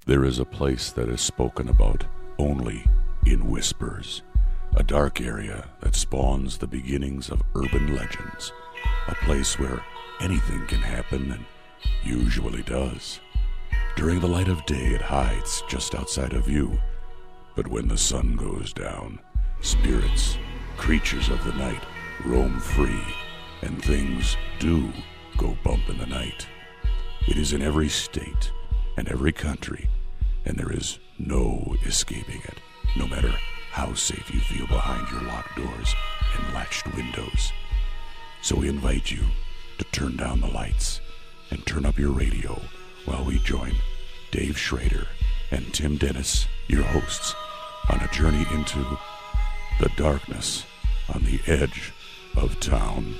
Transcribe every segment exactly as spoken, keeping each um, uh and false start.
There is a place that is spoken about only in whispers, a dark area that spawns the beginnings of urban legends, a place where anything can happen and usually does. During the light of day, it hides just outside of view, but when the sun goes down, spirits, creatures of the night, roam free, and things do go bump in the night. It is in every state and every country, and there is no escaping it, no matter how safe you feel behind your locked doors and latched windows. So we invite you to turn down the lights and turn up your radio while we join Dave Schrader and Tim Dennis, your hosts, on a journey into the darkness on the edge of town.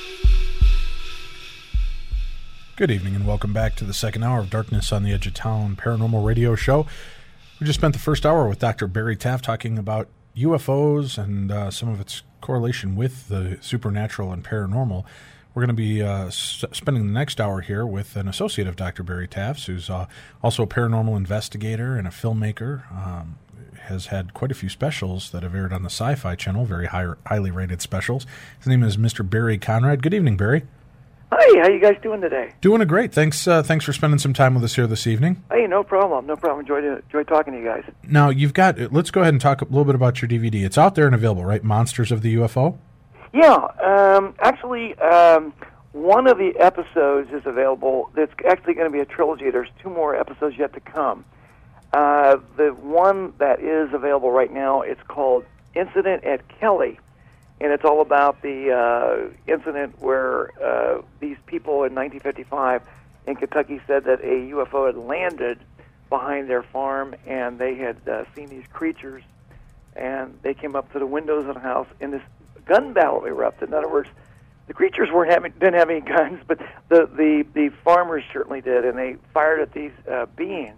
Good evening and welcome back to the second hour of Darkness on the Edge of Town Paranormal Radio Show. We just spent the first hour with Doctor Barry Taft talking about U F Os and uh, some of its correlation with the supernatural and paranormal. We're going to be uh, s- spending the next hour here with an associate of Doctor Barry Taft, who's uh, also a paranormal investigator and a filmmaker. Um, has had quite a few specials that have aired on the Sci-Fi Channel, very high, highly rated specials. His name is Mister Barry Conrad. Good evening, Barry. Hi, how you guys doing today? Doing a great. Thanks uh, Thanks for spending some time with us here this evening. Hey, no problem. No problem. Enjoy, to, enjoy talking to you guys. Now, you've got, let's go ahead and talk a little bit about your D V D. It's out there and available, right? Monsters of the U F O? Yeah, um, actually, um, one of the episodes is available. It's actually going to be a trilogy. There's two more episodes yet to come. Uh, the one that is available right now, it's called Incident at Kelly, and it's all about the uh, incident where uh, these people in nineteen fifty-five in Kentucky said that a U F O had landed behind their farm, and they had uh, seen these creatures, and they came up to the windows of the house, and this gun battle erupted. In other words, the creatures weren't having, didn't have any guns, but the, the, the farmers certainly did, and they fired at these uh, beings,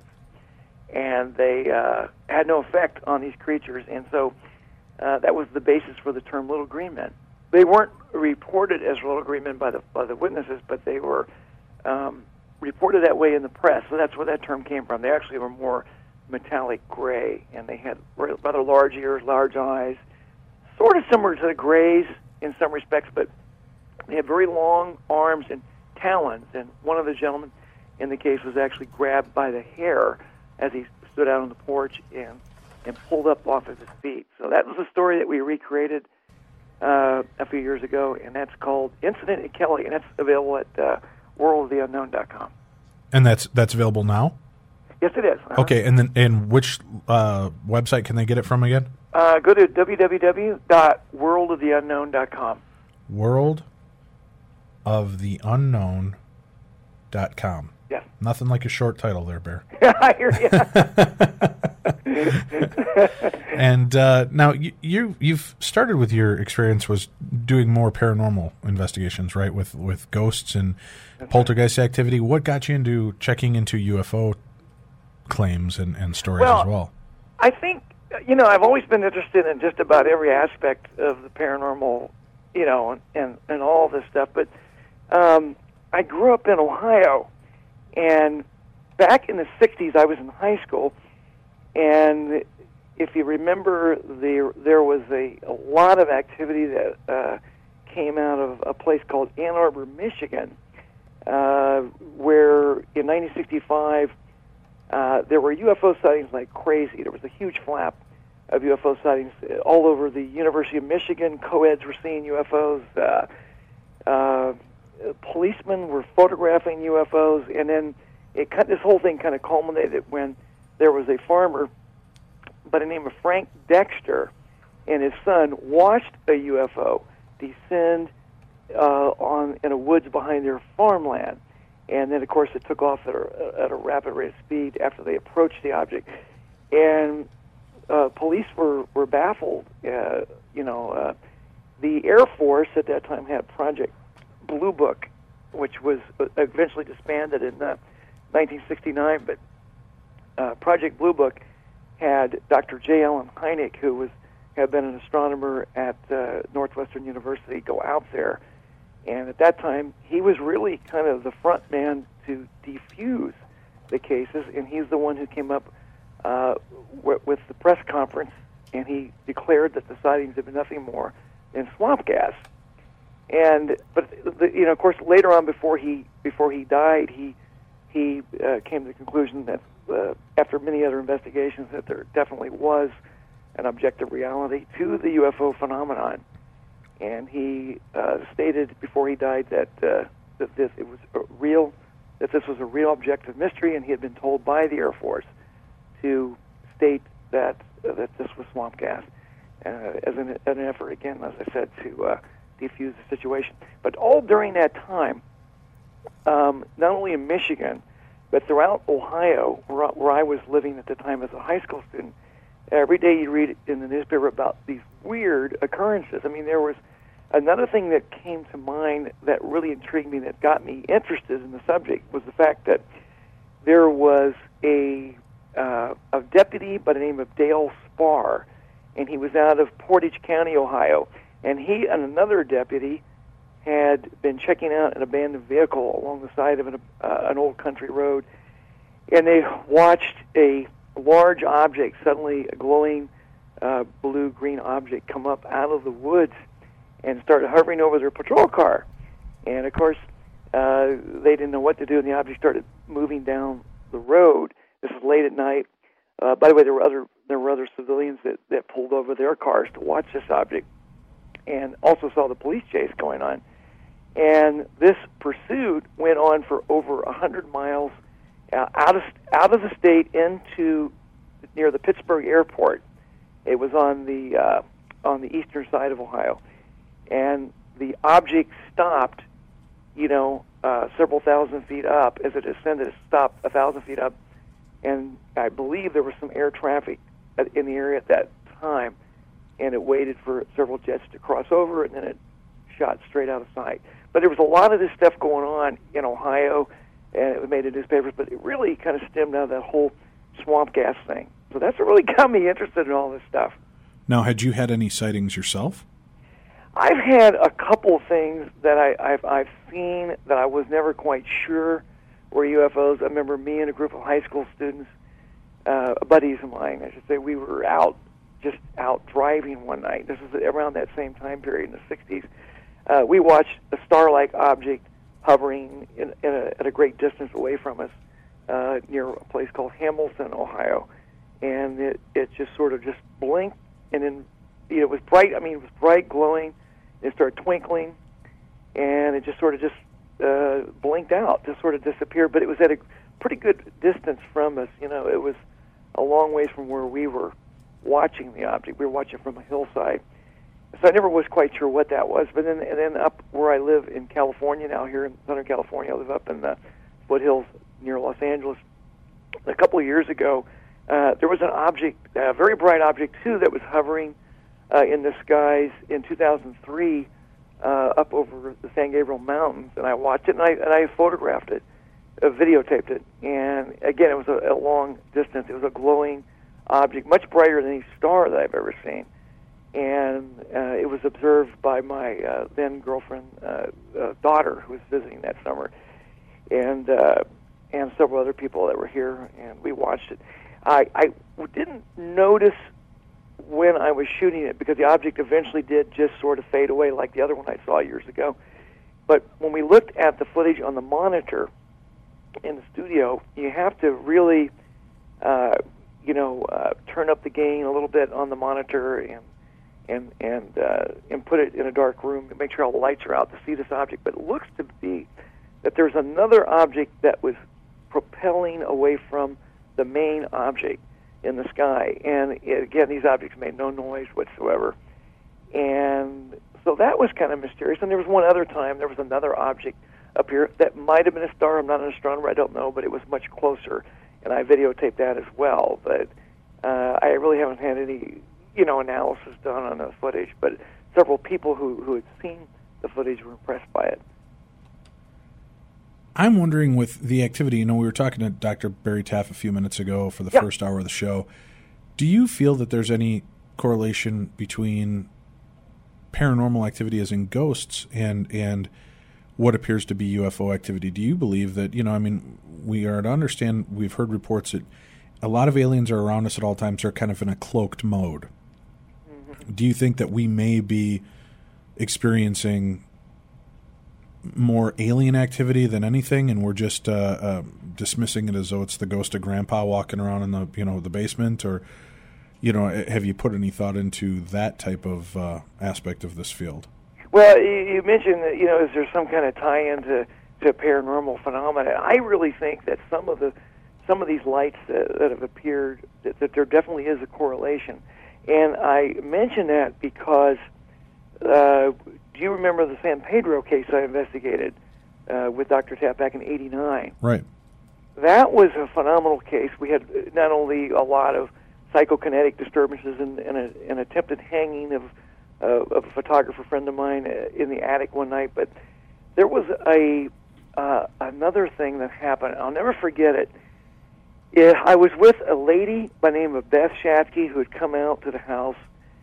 and they uh, had no effect on these creatures, and so uh, that was the basis for the term Little Green Men. They weren't reported as Little Green Men by the by the witnesses, but they were um, reported that way in the press, so that's where that term came from. They actually were more metallic gray, and they had rather large ears, large eyes, sort of similar to the grays in some respects, but they had very long arms and talons, and one of the gentlemen in the case was actually grabbed by the hair as he stood out on the porch and, and pulled up off of his feet. So that was a story that we recreated uh, a few years ago, and that's called Incident at Kelly, and that's available at uh, world of the unknown dot com. And that's that's available now? Yes, it is. Uh-huh. Okay, and then and which uh, website can they get it from again? Uh, go to w w w dot world of the unknown dot com. world of the unknown dot com. Yes. Nothing like a short title there, Bear. I hear you. And uh, now you, you you've started with your experience was doing more paranormal investigations, right? With with ghosts and poltergeist activity. What got you into checking into U F O claims and, and stories well, as well? I think, you know, I've always been interested in just about every aspect of the paranormal, you know, and, and, and all this stuff. But um, I grew up in Ohio, and back in the sixties, I was in high school, and if you remember, there there was a, a lot of activity that uh, came out of a place called Ann Arbor, Michigan, uh, where in nineteen sixty-five uh, there were U F O sightings like crazy. There was a huge flap of U F O sightings all over the University of Michigan. Co-eds were seeing U F Os. Uh, uh, policemen were photographing U F Os, and then it this whole thing kind of culminated when there was a farmer by the name of Frank Dexter and his son watched a U F O descend uh, on in a woods behind their farmland, and then of course it took off at a, at a rapid rate of speed after they approached the object, and uh, police were were baffled. Uh, you know, uh, the Air Force at that time had Project Blue Book, which was eventually disbanded in uh, nineteen sixty-nine, but uh, Project Blue Book had Doctor J. Allen Hynek, who was had been an astronomer at uh, Northwestern University, go out there, and at that time he was really kind of the front man to defuse the cases, and he's the one who came up uh, w- with the press conference, and he declared that the sightings had been nothing more than swamp gas. And but the, you know, of course, later on, before he before he died, he he uh, came to the conclusion that uh, after many other investigations, that there definitely was an objective reality to the U F O phenomenon. And he uh, stated before he died that uh, that this it was a real, that this was a real objective mystery, and he had been told by the Air Force to state that uh, that this was swamp gas, uh, as an, an effort, again, as I said, to uh, defuse the situation. But all during that time, um, not only in Michigan, but throughout Ohio, where, where I was living at the time as a high school student, every day you read in the newspaper about these weird occurrences. I mean, there was another thing that came to mind that really intrigued me, that got me interested in the subject, was the fact that there was a uh, a deputy by the name of Dale Spar, and he was out of Portage County, Ohio, and he and another deputy had been checking out an abandoned vehicle along the side of an, uh, an old country road, and they watched a large object, suddenly a glowing uh, blue-green object, come up out of the woods and started hovering over their patrol car. And, of course, uh, they didn't know what to do, and the object started moving down the road. This was late at night. Uh, by the way, there were other there were other civilians that, that pulled over their cars to watch this object and also saw the police chase going on. And this pursuit went on for over one hundred miles uh, out of out of the state into near the Pittsburgh airport. It was on the uh, on the eastern side of Ohio. And the object stopped, you know, uh, several thousand feet up. As it ascended, it stopped a thousand feet up. And I believe there was some air traffic in the area at that time, and it waited for several jets to cross over, and then it shot straight out of sight. But there was a lot of this stuff going on in Ohio, and it made the newspapers, but it really kind of stemmed out of that whole swamp gas thing. So that's what really got me interested in all this stuff. Now, had you had any sightings yourself? I've had a couple things that I, I've, I've seen that I was never quite sure were U F Os. I remember me and a group of high school students, uh, buddies of mine, I should say, we were out, just out driving one night. This was around that same time period in the sixties. Uh, we watched a star-like object hovering in, in a, at a great distance away from us uh, near a place called Hamilton, Ohio. And it, it just sort of just blinked, and then you know, it was bright. I mean, it was bright, glowing. It started twinkling, and it just sort of just uh, blinked out, just sort of disappeared. But it was at a pretty good distance from us. You know, it was a long ways from where we were watching the object. We were watching from a hillside. So I never was quite sure what that was. But then, and then up where I live in California now, here in Southern California, I live up in the foothills near Los Angeles. A couple of years ago, uh, there was an object, a very bright object too, that was hovering uh, in the skies in two thousand three uh, up over the San Gabriel Mountains, and I watched it and I and I photographed it, uh, videotaped it, and again, it was a, a long distance. It was a glowing object, much brighter than any star that I've ever seen. And uh, it was observed by my uh, then girlfriend, uh, uh, daughter, who was visiting that summer, and uh, and several other people that were here, and we watched it. I, I didn't notice when I was shooting it because the object eventually did just sort of fade away like the other one I saw years ago. But when we looked at the footage on the monitor in the studio, you have to really, uh, you know, uh, turn up the gain a little bit on the monitor and and and uh, and put it in a dark room to make sure all the lights are out to see this object. But it looks to be that there's another object that was propelling away from the main object in the sky. And it, again, these objects made no noise whatsoever. And so that was kind of mysterious. And there was one other time, there was another object up here that might have been a star. I'm not an astronomer, I don't know, but it was much closer. And I videotaped that as well. But uh, I really haven't had any, you know, analysis done on the footage. But several people who, who had seen the footage were impressed by it. I'm wondering with the activity, you know, we were talking to Doctor Barry Taff a few minutes ago for the yeah. first hour of the show. Do you feel that there's any correlation between paranormal activity as in ghosts and and what appears to be U F O activity. Do you believe that, you know, I mean, we are to understand, we've heard reports that a lot of aliens are around us at all times. They're kind of in a cloaked mode. Mm-hmm. Do you think that we may be experiencing more alien activity than anything, and we're just uh, uh, dismissing it as though it's the ghost of Grandpa walking around in the, you know, the basement? Or, you know, have you put any thought into that type of uh, aspect of this field? Well, you mentioned that, you know, is there some kind of tie-in to, to paranormal phenomena? I really think that some of the some of these lights that, that have appeared, that, that there definitely is a correlation. And I mention that because, uh, do you remember the San Pedro case I investigated uh, with Doctor Taft back in eighty-nine? Right. That was a phenomenal case. We had not only a lot of psychokinetic disturbances and, and a, an attempted hanging of, uh, of a photographer friend of mine in the attic one night, but there was a uh, another thing that happened. I'll never forget it. Yeah, I was with a lady by the name of Beth Shatsky who had come out to the house.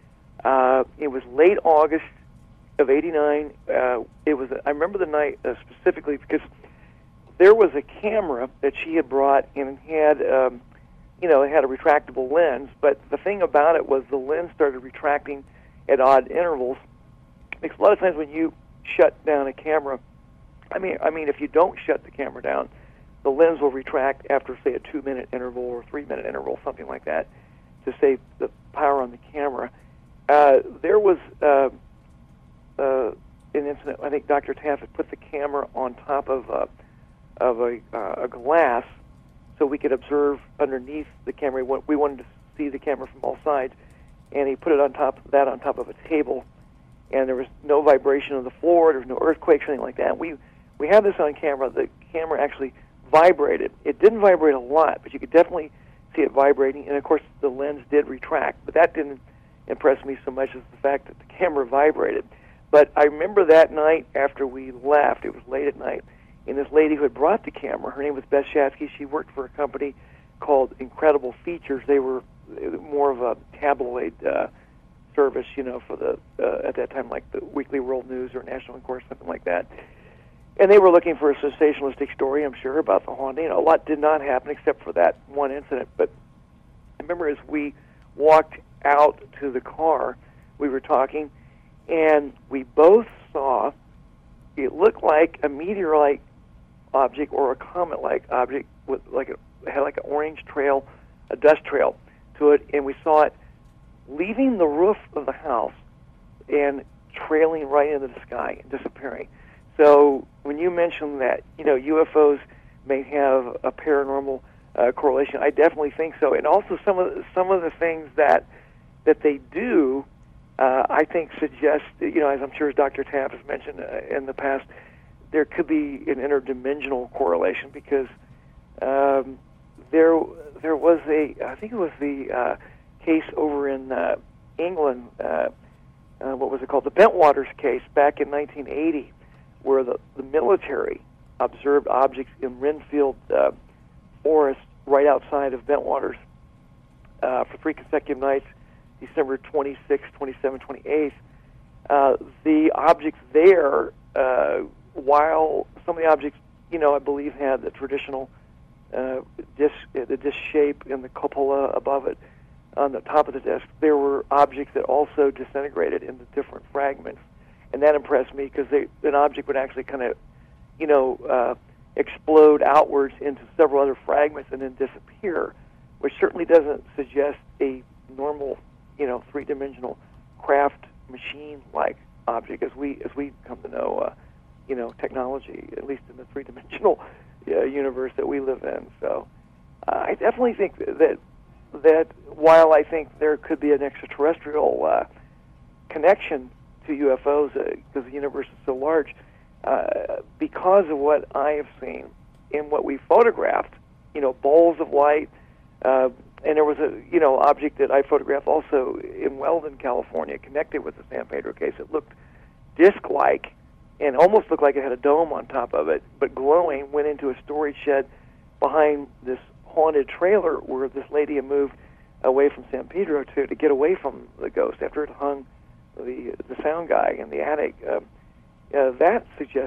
Uh, it was late August of eighty-nine. Uh, it was. I remember the night uh, specifically because there was a camera that she had brought and had, um, you know, it had a retractable lens. But the thing about it was the lens started retracting at odd intervals. Because a lot of times when you shut down a camera, I mean, I mean, if you don't shut the camera down, the lens will retract after, say, a two-minute interval or three-minute interval, something like that, to save the power on the camera. Uh, there was uh, uh, an incident. I think Doctor Taft had put the camera on top of uh, of a, uh, a glass so we could observe underneath the camera. We wanted to see the camera from all sides, and he put it on top of that on top of a table, and there was no vibration of the floor. There was no earthquakes or anything like that. We we had this on camera. The camera actually vibrated. It didn't vibrate a lot, but you could definitely see it vibrating. And of course, the lens did retract, but that didn't impress me so much as the fact that the camera vibrated. But I remember that night after we left, it was late at night, and this lady who had brought the camera, her name was Beth Shatsky. She worked for a company called Incredible Features. They were more of a tabloid uh, service, you know, for the uh, at that time, like the Weekly World News or National Enquirer, something like that. And they were looking for a sensationalistic story, I'm sure, about the haunting. You know, a lot did not happen except for that one incident. But I remember as we walked out to the car, we were talking, and we both saw it looked like a meteor-like object or a comet-like object with like a it had like an orange trail, a dust trail to it, and we saw it leaving the roof of the house and trailing right into the sky and disappearing. So when you mentioned that, you know, U F Os may have a paranormal uh, correlation, I definitely think so. And also some of the, some of the things that that they do, uh, I think suggest, you know, as I'm sure as Doctor Taft has mentioned uh, in the past, there could be an interdimensional correlation because um, there there was a, I think it was the uh, case over in uh, England, uh, uh, what was it called, the Bentwaters case back in nineteen eighty, where the, the military observed objects in Renfield uh, Forest right outside of Bentwaters uh, for three consecutive nights, December twenty-sixth, twenty-seventh, twenty-eighth. Uh, the objects there, uh, while some of the objects, you know, I believe had the traditional uh, disc, the disc shape and the cupola above it on the top of the disc, there were objects that also disintegrated into different fragments. And that impressed me because an object would actually kind of, you know, uh, explode outwards into several other fragments and then disappear, which certainly doesn't suggest a normal, you know, three-dimensional craft machine-like object as we as we come to know, uh, you know, technology, at least in the three-dimensional uh, universe that we live in. So uh, I definitely think that that while I think there could be an extraterrestrial uh, connection to U F Os because uh, the universe is so large, uh, because of what I have seen and what we photographed, you know, balls of light, uh, and there was a, you know, object that I photographed also in Weldon, California, connected with the San Pedro case. It looked disc-like and almost looked like it had a dome on top of it, but glowing, went into a storage shed behind this haunted trailer where this lady had moved away from San Pedro to, to get away from the ghost after it hung the the sound guy in the attic. Uh, uh, that suggested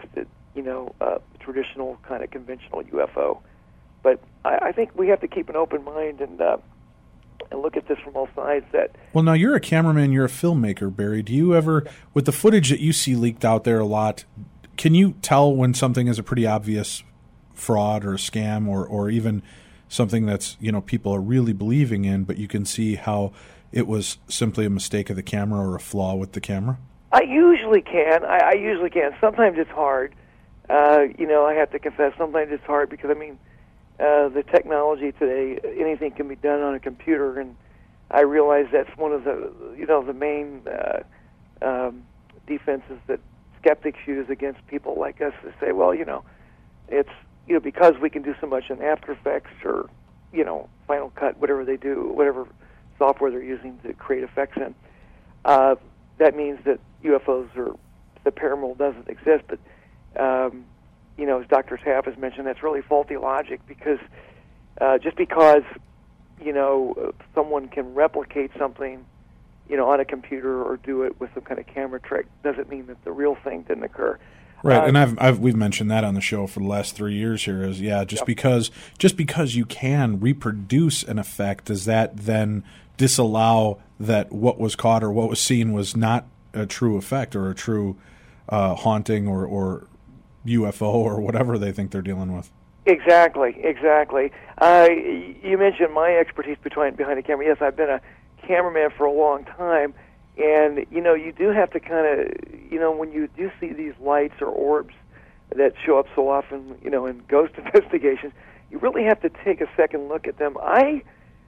you know, uh, traditional kind of conventional U F O. But I, I think we have to keep an open mind and uh, and look at this from all sides. That well, now you're a cameraman, you're a filmmaker, Barry. Do you ever, with the footage that you see leaked out there a lot, can you tell when something is a pretty obvious fraud or a scam, or or even something that's, you know, people are really believing in, but you can see how it was simply a mistake of the camera or a flaw with the camera? I usually can. I, I usually can. Sometimes it's hard. Uh, you know, I have to confess, sometimes it's hard because, I mean, uh, the technology today, anything can be done on a computer, and I realize that's one of the, you know, the main uh, um, defenses that skeptics use against people like us to say, well, you know, it's, you know, because we can do so much in After Effects or, you know, Final Cut, whatever they do, whatever software they're using to create effects in, uh, that means that U F Os or the paranormal doesn't exist. But, um, you know, as Doctor Taft has mentioned, that's really faulty logic, because uh, just because, you know, someone can replicate something, you know, on a computer or do it with some kind of camera trick doesn't mean that the real thing didn't occur. Right, uh, and I've, I've we've mentioned that on the show for the last three years here. Is yeah, just yep. because just because you can reproduce an effect, does that then disallow that what was caught or what was seen was not a true effect or a true uh, haunting or, or U F O or whatever they think they're dealing with? Exactly, exactly. Uh, you mentioned my expertise behind behind the camera. Yes, I've been a cameraman for a long time. And, you know, you do have to kind of, you know, when you do see these lights or orbs that show up so often, you know, in ghost investigations, you really have to take a second look at them. I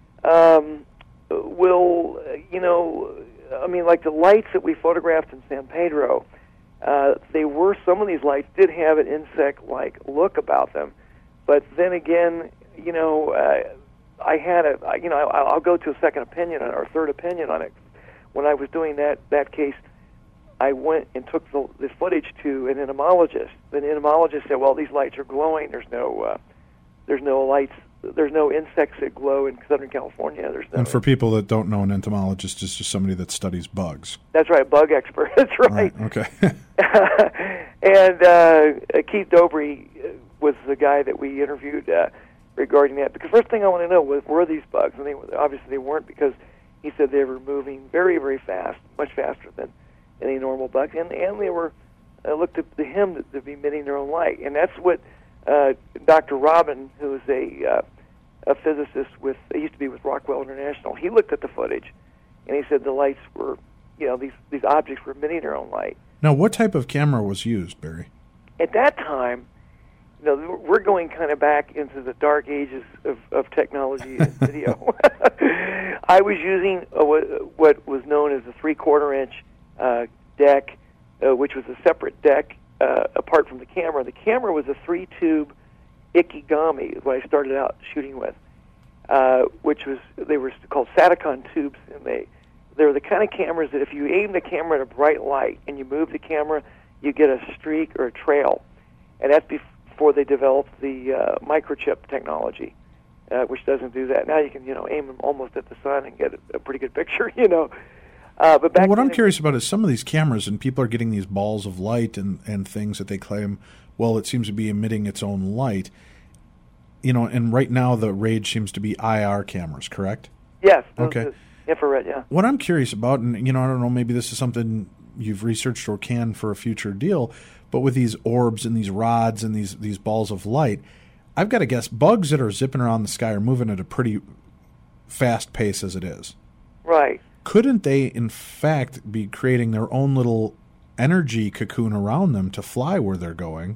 um, will, you know, I mean, like the lights that we photographed in San Pedro, uh, they were, some of these lights did have an insect-like look about them. But then again, you know, uh, I had a, you know, I'll go to a second opinion or third opinion on it. When I was doing that, that case, I went and took the, the footage to an entomologist. The entomologist said, "Well, these lights are glowing. There's no, uh, there's no lights. There's no insects that glow in Southern California." There's no. And for people that don't know, an entomologist is just somebody that studies bugs. That's right, bug expert. That's right. Right, okay. And uh, Keith Dobry was the guy that we interviewed uh, regarding that. Because first thing I want to know was, were these bugs? And they obviously they weren't, because he said they were moving very, very fast, much faster than any normal bugs, and and they were uh, looked up to him to, to be emitting their own light, and that's what uh, Doctor Robin, who is a uh, a physicist with, he used to be with Rockwell International, he looked at the footage, and he said the lights were, you know, these these objects were emitting their own light. Now, what type of camera was used, Barry? At that time, you know, we're going kind of back into the dark ages of, of technology and video. I was using a, what was known as a three-quarter inch uh, deck, uh, which was a separate deck uh, apart from the camera. The camera was a three-tube Ikegami, is what I started out shooting with, uh, which was, they were called Satacon tubes, and they they were the kind of cameras that if you aim the camera at a bright light and you move the camera, you get a streak or a trail, and that's before they developed the uh, microchip technology, uh, which doesn't do that. Now you can, you know, aim them almost at the sun and get a, a pretty good picture, you know. Uh, but back well, what I'm it, curious about is some of these cameras, and people are getting these balls of light and, and things that they claim, well, it seems to be emitting its own light. You know, and right now the rage seems to be I R cameras, correct? Yes. Okay. Infrared, yeah. What I'm curious about, and, you know, I don't know, maybe this is something you've researched or can for a future deal, but with these orbs and these rods and these, these balls of light, I've got to guess bugs that are zipping around the sky are moving at a pretty fast pace as it is. Right. Couldn't they, in fact, be creating their own little energy cocoon around them to fly where they're going?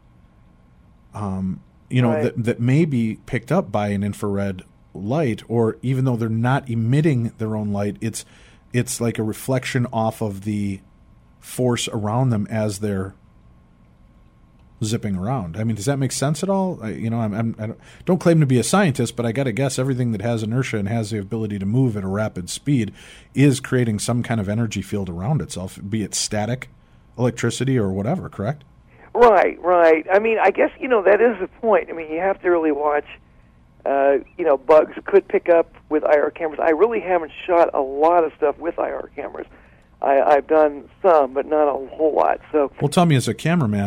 Um, you know, right. that that may be picked up by an infrared light, or even though they're not emitting their own light, it's it's like a reflection off of the force around them as they're zipping around. I mean, does that make sense at all? I, you know, I'm, I'm, I don't, don't claim to be a scientist, but I got to guess everything that has inertia and has the ability to move at a rapid speed is creating some kind of energy field around itself, be it static, electricity, or whatever, correct? Right, right. I mean, I guess, you know, that is the point. I mean, you have to really watch, uh, you know, bugs could pick up with I R cameras. I really haven't shot a lot of stuff with I R cameras. I, I've done some, but not a whole lot. So, well, tell me, as a cameraman,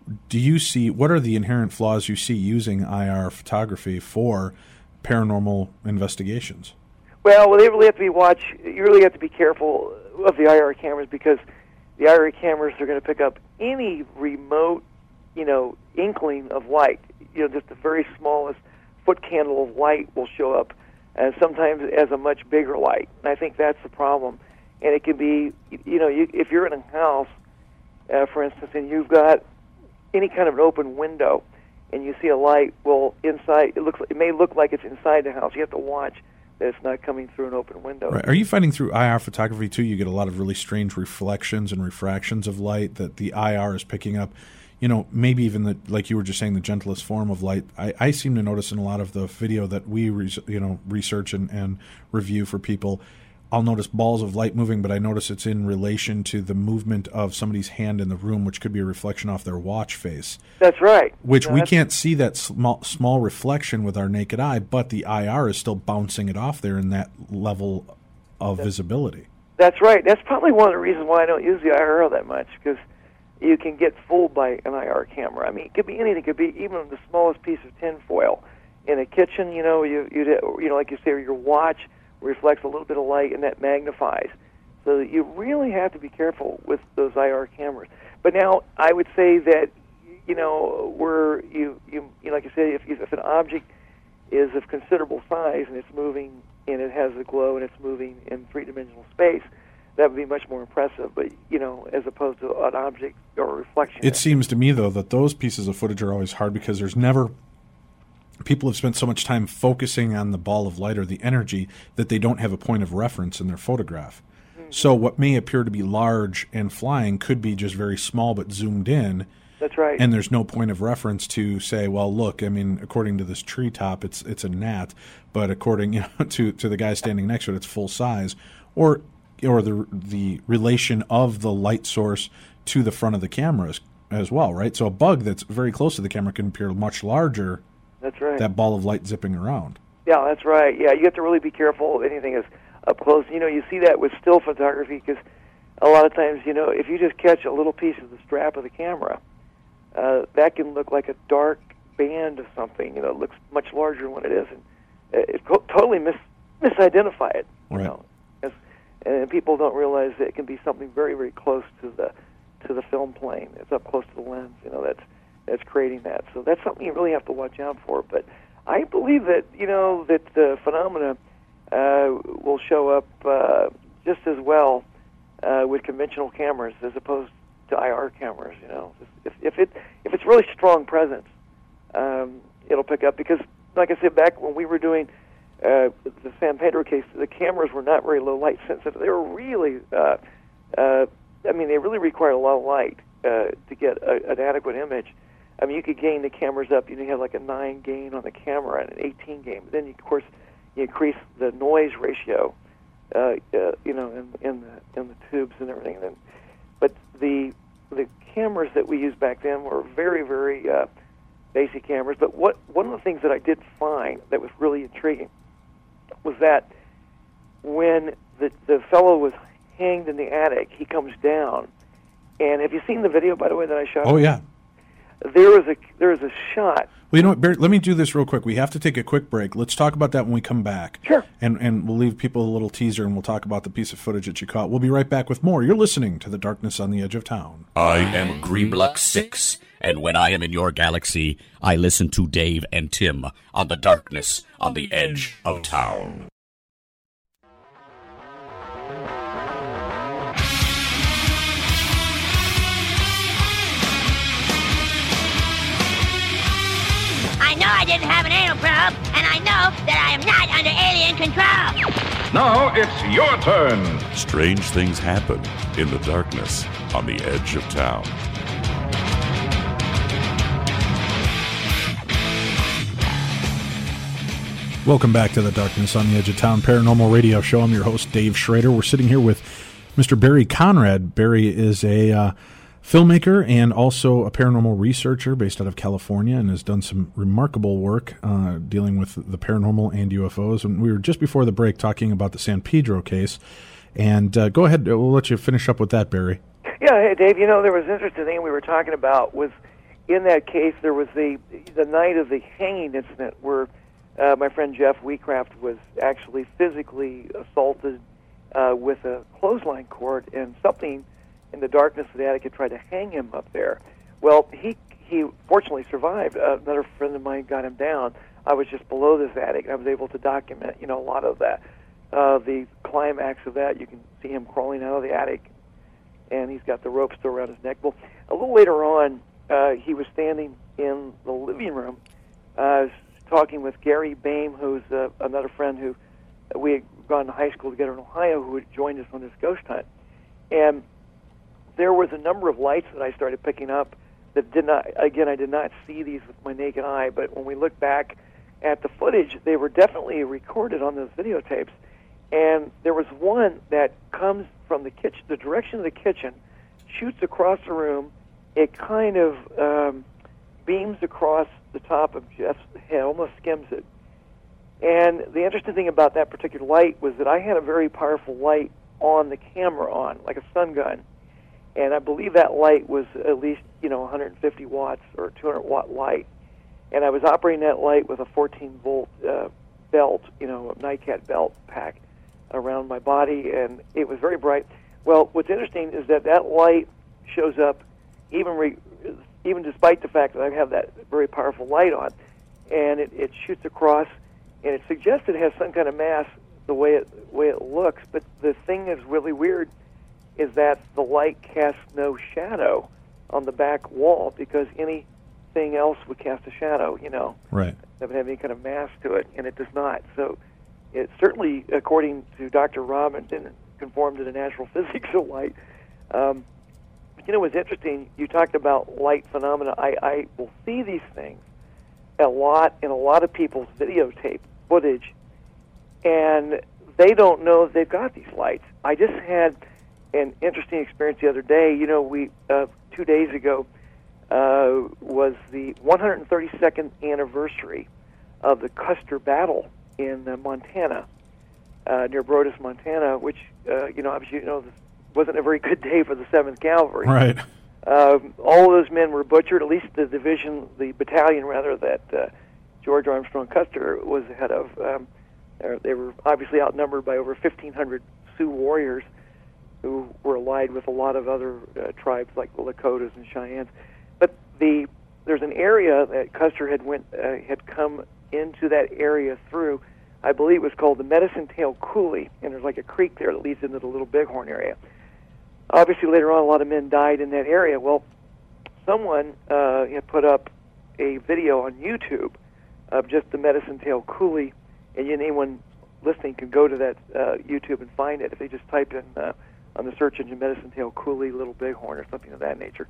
do you see, what are the inherent flaws you see using I R photography for paranormal investigations? Well, well, they really have to be watch. You really have to be careful of the I R cameras, because the I R cameras are going to pick up any remote, you know, inkling of light. You know, just the very smallest foot candle of light will show up, and sometimes as a much bigger light. And I think that's the problem. And it can be, you know, you, if you're in a house, uh, for instance, and you've got any kind of an open window, and you see a light, well, inside it looks, it may look like it's inside the house. You have to watch that it's not coming through an open window. Right. Are you finding through I R photography too? You get a lot of really strange reflections and refractions of light that the I R is picking up. You know, maybe even the, like you were just saying, the gentlest form of light. I, I seem to notice in a lot of the video that we res, you know research and, and review for people, I'll notice balls of light moving, but I notice it's in relation to the movement of somebody's hand in the room, which could be a reflection off their watch face. That's right. Which no, we can't see that small, small reflection with our naked eye, but the I R is still bouncing it off there in that level of that's, visibility. That's right. That's probably one of the reasons why I don't use the I R that much, because you can get fooled by an I R camera. I mean, it could be anything. It could be even the smallest piece of tin foil in a kitchen. You know, you you you know, like you say, your watch reflects a little bit of light, and that magnifies. So you really have to be careful with those I R cameras. But now I would say that, you know, where you you, you know, like you say, if if an object is of considerable size and it's moving and it has a glow and it's moving in three-dimensional space, that would be much more impressive. But, you know, as opposed to an object or a reflection. It seems to me, though, that those pieces of footage are always hard, because there's never people have spent so much time focusing on the ball of light or the energy that they don't have a point of reference in their photograph. Mm-hmm. So what may appear to be large and flying could be just very small but zoomed in. That's right. And there's no point of reference to say, well, look, I mean, according to this treetop, it's it's a gnat, but according, you know, to to the guy standing next to it, it's full size, or or the the relation of the light source to the front of the camera as, as well, right? So a bug that's very close to the camera can appear much larger. That's right. That ball of light zipping around. Yeah, that's right. Yeah, you have to really be careful of anything is up close. You know, you see that with still photography, because a lot of times, you know, if you just catch a little piece of the strap of the camera, uh, that can look like a dark band of something. You know, it looks much larger than what it is, and it co- totally mis misidentify it. You right. know, As, and people don't realize that it can be something very, very close to the to the film plane. It's up close to the lens. You know, that's that's creating that. So that's something you really have to watch out for. But I believe that, you know, that the phenomena uh, will show up uh, just as well uh, with conventional cameras as opposed to I R cameras. You know, if, if it if it's really strong presence, um, it'll pick up. Because, like I said, back when we were doing uh, the San Pedro case, the cameras were not very low light sensitive. They were really, uh, uh, I mean, they really required a lot of light uh, to get a, an adequate image. I mean, you could gain the cameras up. You know, you have like a nine gain on the camera and an eighteen gain. But then, you, of course, you increase the noise ratio, uh, uh, you know, in, in the in the tubes and everything. And then, but the the cameras that we used back then were very, very uh, basic cameras. But what one of the things that I did find that was really intriguing was that when the the fellow was hanged in the attic, he comes down. And have you seen the video, by the way, that I shot? Oh yeah. There was a there was a shot. Well, you know what, Barry, let me do this real quick. We have to take a quick break. Let's talk about that when we come back. Sure. And and we'll leave people a little teaser, and we'll talk about the piece of footage that you caught. We'll be right back with more. You're listening to The Darkness on the Edge of Town. I am Greebluck six, and when I am in your galaxy, I listen to Dave and Tim on The Darkness on the Edge of Town. I know I didn't have an anal probe, and I know that I am not under alien control. Now it's your turn. Strange things happen in the darkness on the edge of town. Welcome back to The Darkness on the Edge of Town Paranormal Radio Show. I'm your host, Dave Schrader. We're sitting here with Mister Barry Conrad. Barry is a uh, filmmaker and also a paranormal researcher based out of California, and has done some remarkable work uh, dealing with the paranormal and U F Os. And we were just before the break talking about the San Pedro case. And uh, go ahead, we'll let you finish up with that, Barry. Yeah, hey, Dave, you know, there was an interesting thing we were talking about was in that case, there was the the night of the hanging incident where uh, my friend Jeff Weecraft was actually physically assaulted uh, with a clothesline cord, and something in the darkness of the attic had tried to hang him up there. Well, he he fortunately survived. Uh, another friend of mine got him down. I was just below this attic, and I was able to document, you know, a lot of that. Uh, the climax of that, you can see him crawling out of the attic, and he's got the rope still around his neck. Well, a little later on, uh, he was standing in the living room, uh, talking with Gary Bame, who's uh, another friend who uh, we had gone to high school together in Ohio, who had joined us on this ghost hunt. And there was a number of lights that I started picking up that did not, again, I did not see these with my naked eye, but when we look back at the footage, they were definitely recorded on those videotapes. And there was one that comes from the kitchen, the direction of the kitchen, shoots across the room. It kind of um, beams across the top of Jeff's head, almost skims it. And the interesting thing about that particular light was that I had a very powerful light on the camera on, like a sun gun. And I believe that light was at least, you know, one hundred fifty watts or two hundred watt light. And I was operating that light with a fourteen volt uh, belt, you know, a NiCad belt pack around my body, and it was very bright. Well, what's interesting is that that light shows up even re- even despite the fact that I have that very powerful light on, and it, it shoots across, and it suggests it has some kind of mass the way it way it looks. But the thing that's really weird is that the light casts no shadow on the back wall, because anything else would cast a shadow, you know. Right. That would have any kind of mass to it, and it does not. So it certainly, according to Doctor Robin, didn't conform to the natural physics of light. Um, but, you know, what's interesting, you talked about light phenomena. I, I will see these things a lot in a lot of people's videotape footage, and they don't know they've got these lights. I just had an interesting experience the other day. You know, we uh, two days ago uh, was the one hundred thirty-second anniversary of the Custer Battle in uh, Montana, uh, near Brodus, Montana, which, uh, you know, obviously, you know, wasn't a very good day for the seventh Cavalry. Right. Um, all of those men were butchered, at least the division, the battalion, rather, that uh, George Armstrong Custer was the head of. Um, they were obviously outnumbered by over fifteen hundred Sioux warriors who were allied with a lot of other uh, tribes like the Lakotas and Cheyennes. But the there's an area that Custer had went uh, had come into that area through. I believe it was called the Medicine Tail Coulee, and there's like a creek there that leads into the Little Bighorn area. Obviously, later on, a lot of men died in that area. Well, someone uh, had put up a video on YouTube of just the Medicine Tail Coulee, and anyone listening can go to that uh, YouTube and find it if they just type in uh, on the search engine Medicine Tail Coulee, Little Bighorn, or something of that nature.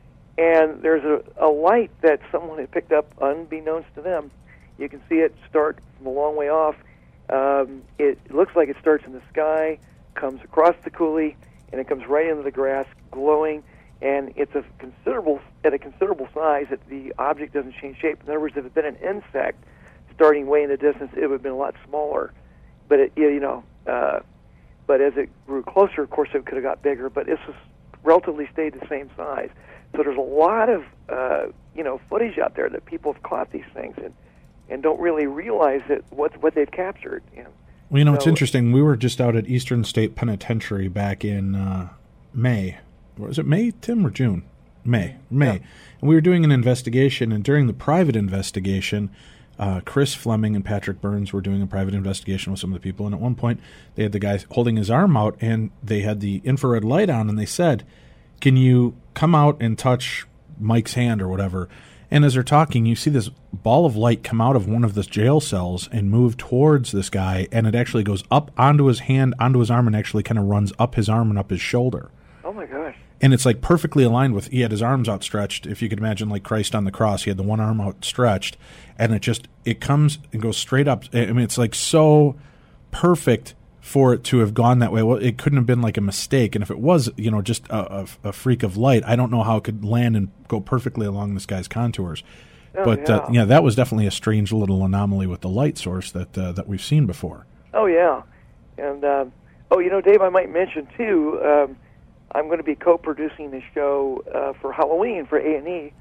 And there's a, a light that someone had picked up unbeknownst to them. You can see it start from a long way off. Um, it looks like it starts in the sky, comes across the coulee, and it comes right into the grass, glowing. And it's a considerable at a considerable size that the object doesn't change shape. In other words, if it had been an insect starting way in the distance, it would have been a lot smaller. But it, you know, uh, but as it grew closer, of course, it could have got bigger. But this was relatively stayed the same size. So there's a lot of uh, you know footage out there that people have caught these things and. and don't really realize that what what they've captured. You know. Well, you know, so, it's interesting. We were just out at Eastern State Penitentiary back in uh, May. Was it May, Tim, or June? May. May. Yeah. And we were doing an investigation, and during the private investigation, uh, Chris Fleming and Patrick Burns were doing a private investigation with some of the people, and at one point they had the guy holding his arm out, and they had the infrared light on, and they said, can you come out and touch Mike's hand or whatever? And as they're talking, you see this ball of light come out of one of the jail cells and move towards this guy, and it actually goes up onto his hand, onto his arm, and actually kind of runs up his arm and up his shoulder. Oh, my gosh. And it's like perfectly aligned with, he had his arms outstretched. If you could imagine like Christ on the cross, he had the one arm outstretched, and it just, it comes and goes straight up. I mean, it's like so perfect for it to have gone that way. Well, it couldn't have been like a mistake. And if it was, you know, just a, a, a freak of light, I don't know how it could land and go perfectly along this guy's contours. Oh, but yeah. Uh, yeah, that was definitely a strange little anomaly with the light source that uh, that we've seen before. Oh, yeah. And, um, oh, you know, Dave, I might mention, too, um, I'm going to be co-producing the show uh, for Halloween for A and E.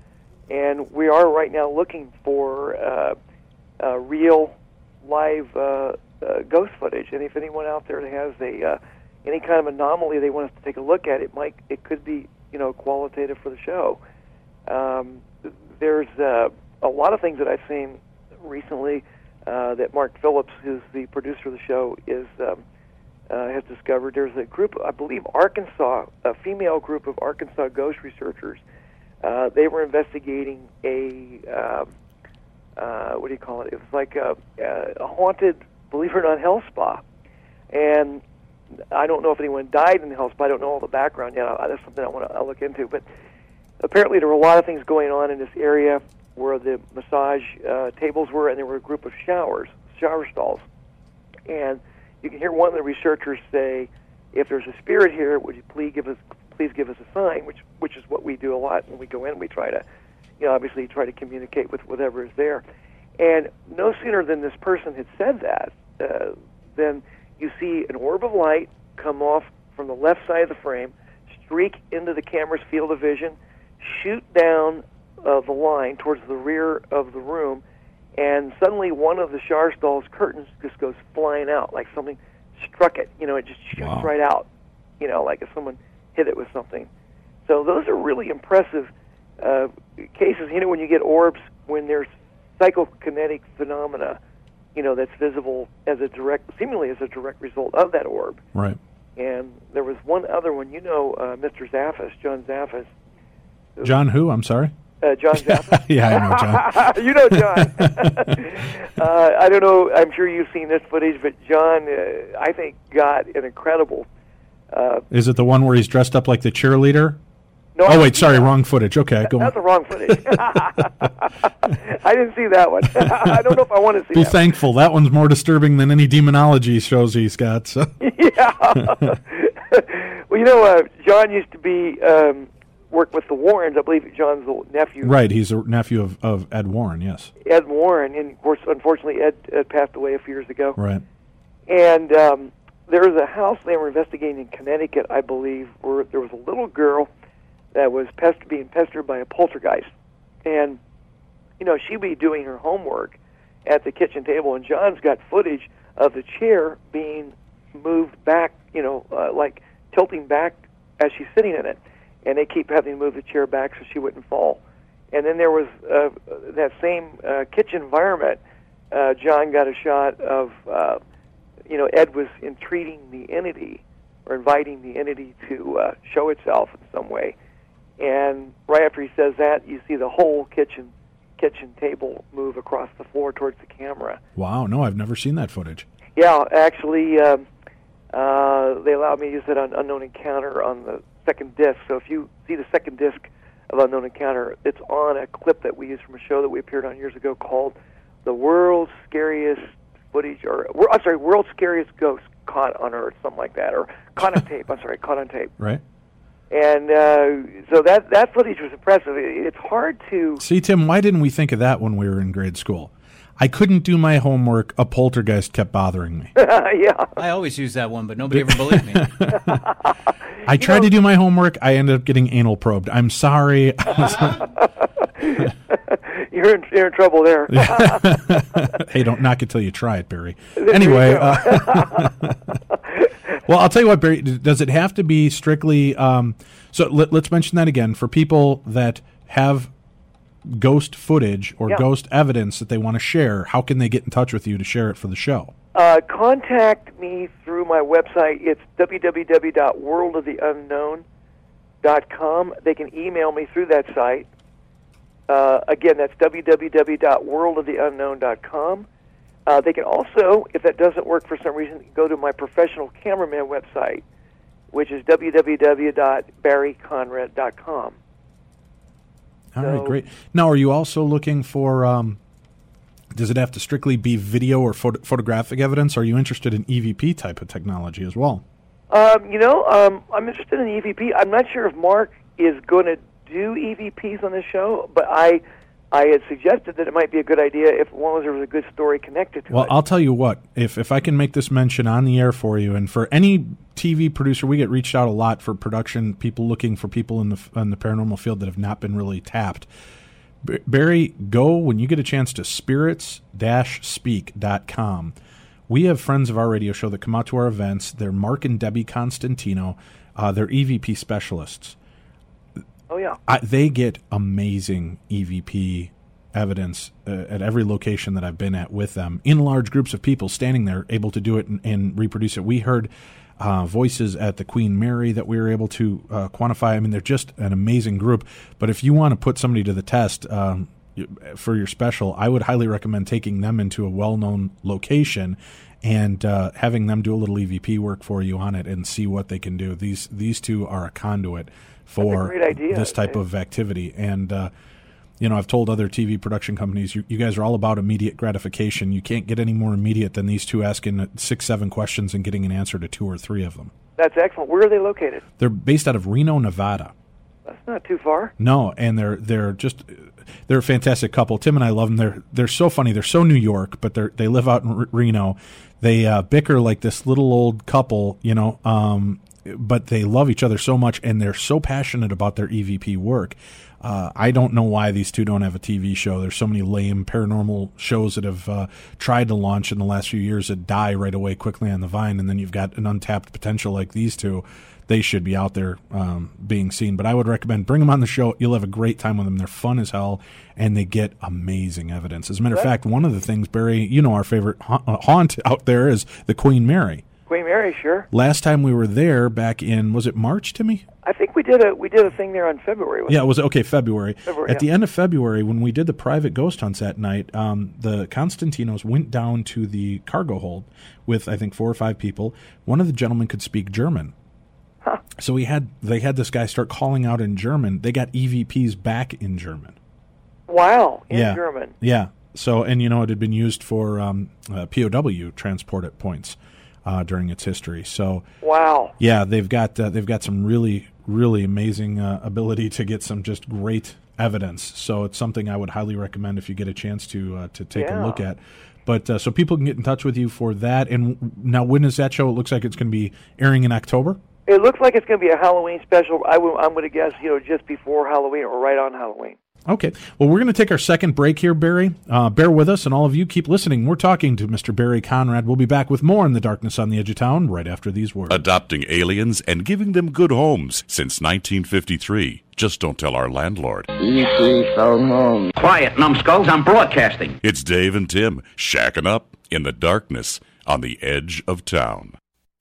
and we are right now looking for uh, uh, real live uh, uh, ghost footage. And if anyone out there has a uh, any kind of anomaly they want us to take a look at, it might it could be you know qualitative for the show. Um, there's uh, a lot of things that I've seen recently uh, that Mark Phillips, who's the producer of the show, is um, uh, has discovered. There's a group, I believe, Arkansas, a female group of Arkansas ghost researchers. Uh, they were investigating a um, uh, what do you call it? It was like a, a haunted, believe it or not, health spa, and I don't know if anyone died in the health spa. I don't know all the background yet. I, that's something I want to look into. But apparently there were a lot of things going on in this area where the massage uh, tables were, and there were a group of showers, shower stalls. And you can hear one of the researchers say, if there's a spirit here, would you please give us please give us a sign, which which is what we do a lot when we go in. We try to, you know, obviously try to communicate with whatever is there. And no sooner than this person had said that, uh, than you see an orb of light come off from the left side of the frame, streak into the camera's field of vision, shoot down uh, the line towards the rear of the room, and suddenly one of the shower stall's curtains just goes flying out, like something struck it. You know, it just shoots Wow. right out, you know, like if someone hit it with something. So those are really impressive uh, cases. You know, when you get orbs, when there's psychokinetic phenomena, you know, that's visible as a direct, seemingly as a direct result of that orb. Right. And there was one other one, you know, uh, Mister Zaffis, John Zaffis. John who? I'm sorry? Uh, John Zaffis. Yeah, I know John. You know John. uh, I don't know, I'm sure you've seen this footage, but John, uh, I think, got an incredible... Uh, Is it the one where he's dressed up like the cheerleader? no, Oh, wait, sorry, wrong footage. Okay, go That's on. the wrong footage. I didn't see that one. I don't know if I want to see Be that thankful. That one's more disturbing than any demonology shows he's got. So. Yeah. Well, you know, uh, John used to be um, work with the Warrens. I believe John's the nephew. Right, he's a nephew of, of Ed Warren, yes. Ed Warren, and of course, unfortunately, Ed, Ed passed away a few years ago. Right. And um, there was a house they were investigating in Connecticut, I believe, where there was a little girl that was pest- being pestered by a poltergeist. And, you know, she'd be doing her homework at the kitchen table, and John's got footage of the chair being moved back, you know, uh, like tilting back as she's sitting in it. And they keep having to move the chair back so she wouldn't fall. And then there was uh, that same uh, kitchen environment. Uh, John got a shot of, uh, you know, Ed was entreating the entity or inviting the entity to uh, show itself in some way. And right after he says that, you see the whole kitchen kitchen table move across the floor towards the camera. Wow, no, I've never seen that footage. Yeah, actually, um, uh, they allowed me to use it on Unknown Encounter on the second disc. So if you see the second disc of Unknown Encounter, it's on a clip that we used from a show that we appeared on years ago called The World's Scariest Footage, or I'm sorry, World's Scariest Ghost Caught on Earth, something like that, or Caught on Tape. I'm sorry, Caught on Tape. Right. And uh, so that that footage was impressive. It, it's hard to... See, Tim, why didn't we think of that when we were in grade school? I couldn't do my homework. A poltergeist kept bothering me. yeah. I always use that one, but nobody ever believed me. I tried know- to do my homework. I ended up getting anal probed. I'm sorry. you're, in, you're in trouble there. Hey, don't knock it till you try it, Barry. There you Anyway, go. uh, well, I'll tell you what, Barry. Does it have to be strictly? Um, so let, let's mention that again for people that have ghost footage or Yeah. ghost evidence that they want to share. How can they get in touch with you to share it for the show? Uh, contact me through my website. It's w w w dot world of the unknown dot com. They can email me through that site. Uh, again, that's w w w dot world of the unknown dot com. Uh, they can also, if that doesn't work for some reason, go to my professional cameraman website, which is w w w dot barry conrad dot com. All right, So- great. Now, are you also looking for? Um, does it have to strictly be video or photo- photographic evidence? Or are you interested in E V P type of technology as well? Um, you know, um, I'm interested in E V P. I'm not sure if Mark is going to do E V Ps on this show, but I I had suggested that it might be a good idea if as long as there was a good story connected to Well, it. I'll tell you what. If if I can make this mention on the air for you, and for any T V producer, we get reached out a lot for production people looking for people in the in the paranormal field that have not been really tapped. B- Barry, go when you get a chance to spirits dash speak dot com. We have friends of our radio show that come out to our events. They're Mark and Debbie Constantino. Uh, they're E V P specialists. Oh, yeah. I, they get amazing E V P evidence uh, at every location that I've been at with them, in large groups of people standing there able to do it and, and reproduce it. We heard uh, voices at the Queen Mary that we were able to uh, quantify. I mean, they're just an amazing group. But if you want to put somebody to the test um, for your special, I would highly recommend taking them into a well-known location and uh, having them do a little E V P work for you on it and see what they can do. These these two are a conduit for this type of activity. And, uh, you know, I've told other T V production companies, you, you guys are all about immediate gratification. You can't get any more immediate than these two asking six, seven questions and getting an answer to two or three of them. That's excellent. Where are they located? They're based out of Reno, Nevada. That's not too far. No, and they're they're just they're a fantastic couple. Tim and I love them. They're they're so funny. They're so New York, but they they live out in R- Reno. They uh, bicker like this little old couple, you know. Um, but they love each other so much, and they're so passionate about their E V P work. Uh, I don't know why these two don't have a T V show. There's so many lame paranormal shows that have uh, tried to launch in the last few years that die right away quickly on the vine, and then you've got an untapped potential like these two. They should be out there um, being seen. But I would recommend bring them on the show. You'll have a great time with them. They're fun as hell, and they get amazing evidence. As a matter of fact, one of the things, Barry, you know our favorite ha- haunt out there is the Queen Mary. Queen Mary, sure. Last time we were there back in, was it March, Timmy? I think we did a we did a thing there on February. Yeah, it was okay, February. February At yeah. the end of February, when we did the private ghost hunts that night, um, the Constantinos went down to the cargo hold with, I think, four or five people. One of the gentlemen could speak German. Huh. So we had they had this guy start calling out in German. They got E V Ps back in German. Wow, in yeah. German. Yeah. So, and you know, it had been used for um, uh, P O W transport at points uh, during its history. So, wow. Yeah, they've got uh, they've got some really really amazing uh, ability to get some just great evidence. So it's something I would highly recommend if you get a chance to uh, to take yeah. a look at. But uh, so people can get in touch with you for that. And now, when is that show? It looks like it's going to be airing in October. It looks like it's going to be a Halloween special. I w- I'm going to guess, you know, just before Halloween or right on Halloween. Okay. Well, we're going to take our second break here, Barry. Uh, bear with us, and all of you keep listening. We're talking to Mister Barry Conrad. We'll be back with more in the Darkness on the Edge of Town right after these words. Adopting aliens and giving them good homes since nineteen fifty-three. Just don't tell our landlord. E three phone home. Quiet, numbskulls. I'm broadcasting. It's Dave and Tim shacking up in the darkness on the edge of town.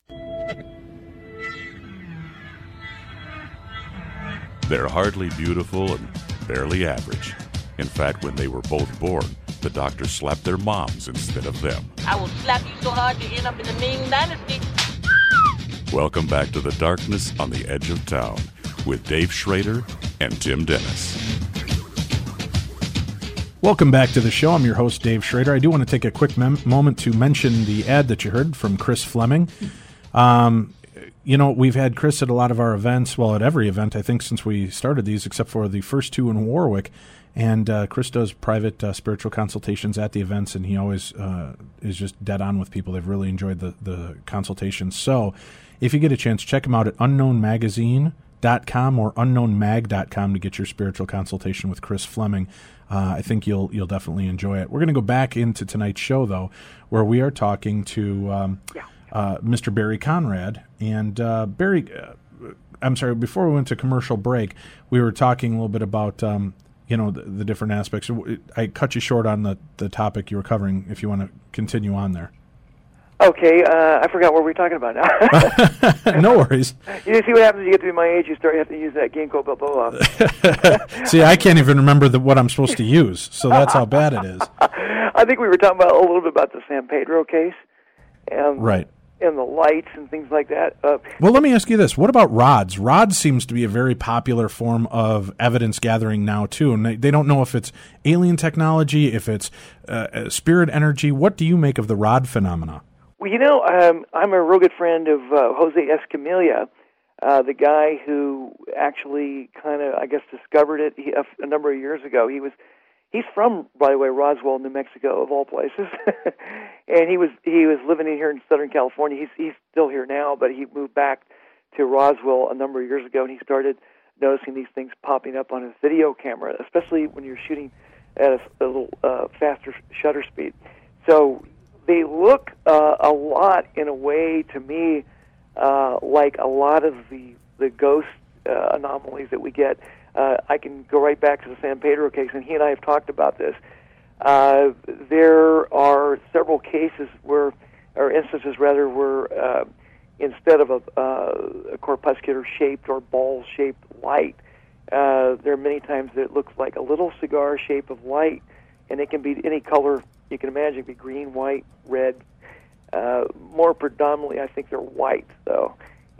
They're hardly beautiful and barely average. In fact, when they were both born, the doctor slapped their moms instead of them. I will slap you so hard you end up in the Ming Dynasty. Welcome back to the Darkness on the Edge of Town with Dave Schrader and Tim Dennis. Welcome back to the show. I'm your host, Dave Schrader. I do want to take a quick mem- moment to mention the ad that you heard from Chris Fleming. Um, you know, we've had Chris at a lot of our events, well, at every event, I think, since we started these, except for the first two in Warwick. And uh, Chris does private uh, spiritual consultations at the events, and he always uh, is just dead on with people. They've really enjoyed the, the consultations. So if you get a chance, check him out at unknown magazine dot com or unknown mag dot com to get your spiritual consultation with Chris Fleming. Uh, I think you'll you'll definitely enjoy it. We're going to go back into tonight's show, though, where we are talking to um, yeah. uh, Mister Barry Conrad. And uh, Barry, uh, I'm sorry, before we went to commercial break, we were talking a little bit about um, you know the, the different aspects. I cut you short on the, the topic you were covering. If you want to continue on there. Okay, uh, I forgot what we were talking about now. No worries. You see what happens when you get to be my age, you start having to use that ginkgo biloba. See, I can't even remember the, what I'm supposed to use, so that's how bad it is. I think we were talking about a little bit about the San Pedro case. And, right. And the lights and things like that. Uh, well, let me ask you this. What about rods? Rods seems to be a very popular form of evidence gathering now, too. And they, they don't know if it's alien technology, if it's uh, spirit energy. What do you make of the rod phenomena? Well, you know, um, I'm a real good friend of uh, Jose Escamilla, uh, the guy who actually kind of, I guess, discovered it he, a, a number of years ago. He was, he's from, by the way, Roswell, New Mexico, of all places, and he was he was living in here in Southern California. He's he's still here now, but he moved back to Roswell a number of years ago, and he started noticing these things popping up on his video camera, especially when you're shooting at a, a little uh, faster shutter speed. So they look uh, a lot, in a way, to me, uh, like a lot of the, the ghost uh, anomalies that we get. Uh, I can go right back to the San Pedro case, and he and I have talked about this. Uh, there are several cases where, or instances rather, where uh, instead of a, uh, a corpuscular-shaped or ball-shaped light, uh, there are many times that it looks like a little cigar shape of light, and it can be any color you can imagine. It can be green, white, red. Uh, more predominantly, I think they're white, though.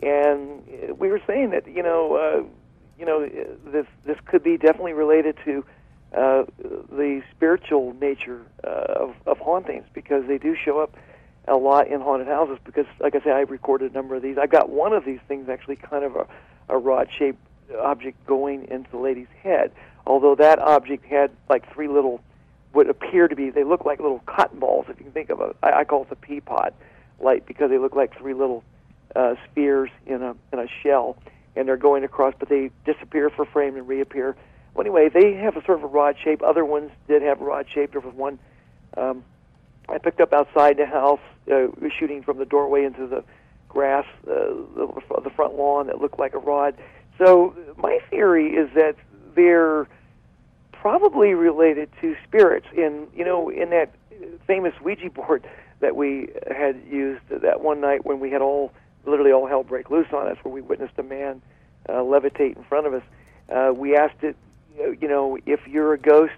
And we were saying that, you know, uh, you know, this this could be definitely related to uh, the spiritual nature uh, of, of hauntings, because they do show up a lot in haunted houses. Because, like I said, I've recorded a number of these. I've got one of these things, actually, kind of a, a rod-shaped object going into the lady's head, although that object had like three little, what appear to be, they look like little cotton balls, if you can think of it. I, I call it the pea pod light, because they look like three little uh, spheres in a in a shell, and they're going across, but they disappear for a frame and reappear. Well, anyway, they have a sort of a rod shape. Other ones did have a rod shape. There was one um, I picked up outside the house, uh, shooting from the doorway into the grass, uh, the, the front lawn, that looked like a rod. So my theory is that they're probably related to spirits. In, you know, in that famous Ouija board that we had used that one night when we had all, literally all hell break loose on us, where we witnessed a man uh, levitate in front of us, uh, we asked it, you know, if you're a ghost,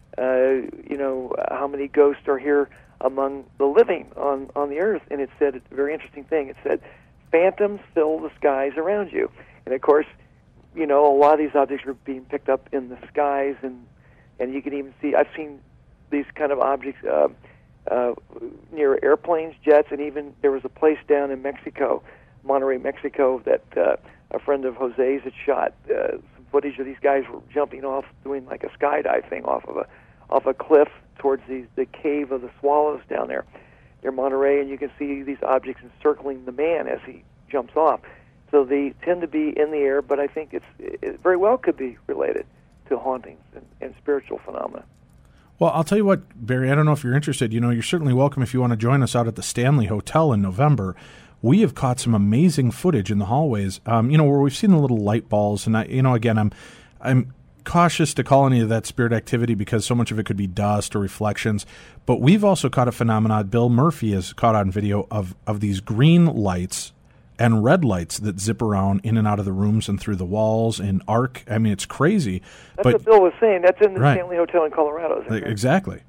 uh, you know, how many ghosts are here among the living on, on the earth? And it said a very interesting thing. It said, phantoms fill the skies around you. And of course, you know, a lot of these objects are being picked up in the skies, and and you can even see, I've seen these kind of objects uh, uh, near airplanes, jets, and even there was a place down in Mexico, Monterrey, Mexico, that uh, a friend of Jose's had shot uh, some footage of these guys were jumping off, doing like a skydive thing off of a off a cliff towards the, the cave of the swallows down there near Monterey, and you can see these objects encircling the man as he jumps off. So they tend to be in the air, but I think it's it very well could be related to hauntings and, and spiritual phenomena. Well, I'll tell you what, Barry, I don't know if you're interested. You know, you're certainly welcome if you want to join us out at the Stanley Hotel in November. We have caught some amazing footage in the hallways, um, you know, where we've seen the little light balls. And, I, you know, again, I'm I'm cautious to call any of that spirit activity because so much of it could be dust or reflections. But we've also caught a phenomenon Bill Murphy has caught on video of, of these green lights and red lights that zip around in and out of the rooms and through the walls and arc. I mean, it's crazy. That's but, what Bill was saying. That's in the right. Stanley Hotel in Colorado. Isn't it? Exactly.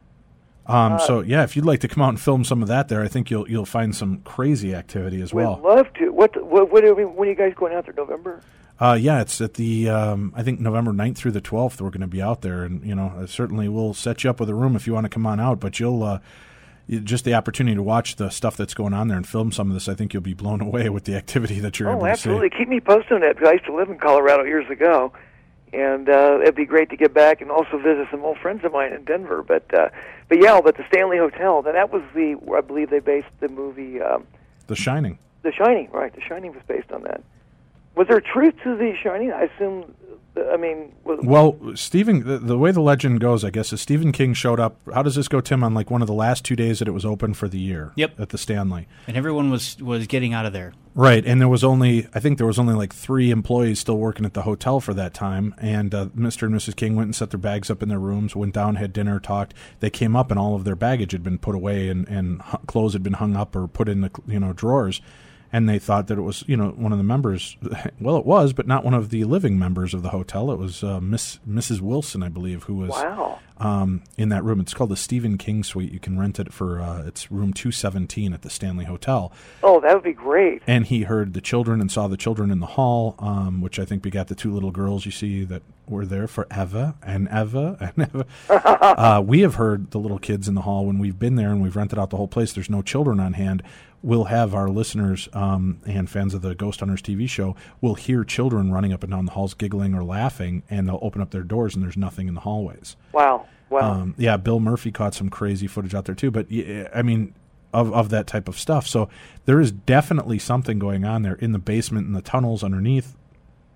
Um, uh, so, yeah, if you'd like to come out and film some of that there, I think you'll you'll find some crazy activity as well. We'd love to. What, what, what are we, when are you guys going out there, November? Uh, yeah, it's at the, um, I think, November ninth through the twelfth we're going to be out there. And, you know, certainly we'll set you up with a room if you want to come on out. But you'll, uh, just the opportunity to watch the stuff that's going on there and film some of this, I think you'll be blown away with the activity that you're oh, able to see. Oh, absolutely. Keep me posted on that, because I used to live in Colorado years ago. And uh, it'd be great to get back and also visit some old friends of mine in Denver. But, uh, but yeah, but the Stanley Hotel, that was the, where I believe they based the movie. Um, The Shining. The Shining, right. The Shining was based on that. Was there truth to The Shining? I assume, I mean... Was, well, Stephen, the, the way the legend goes, I guess, is Stephen King showed up, how does this go, Tim, on like one of the last two days that it was open for the year? Yep. At the Stanley. And everyone was, was getting out of there. Right, and there was only, I think there was only like three employees still working at the hotel for that time, and uh, Mister and Missus King went and set their bags up in their rooms, went down, had dinner, talked. They came up, and all of their baggage had been put away, and, and clothes had been hung up or put in the, you know, drawers. And they thought that it was, you know, one of the members. Well, it was, but not one of the living members of the hotel. It was uh, Miss Missus Wilson, I believe, who was wow. um, in that room. It's called the Stephen King Suite. You can rent it for uh, it's room two seventeen at the Stanley Hotel. Oh, that would be great. And he heard the children and saw the children in the hall, um, which I think begat the two little girls you see that were there forever and ever and ever. uh, we have heard the little kids in the hall when we've been there and we've rented out the whole place. There's no children on hand. We'll have our listeners um, and fans of the Ghost Hunters T V show will hear children running up and down the halls giggling or laughing, and they'll open up their doors and there's nothing in the hallways. Wow. Wow. Um, yeah, Bill Murphy caught some crazy footage out there too, but I mean, of, of that type of stuff. So there is definitely something going on there in the basement, in the tunnels underneath.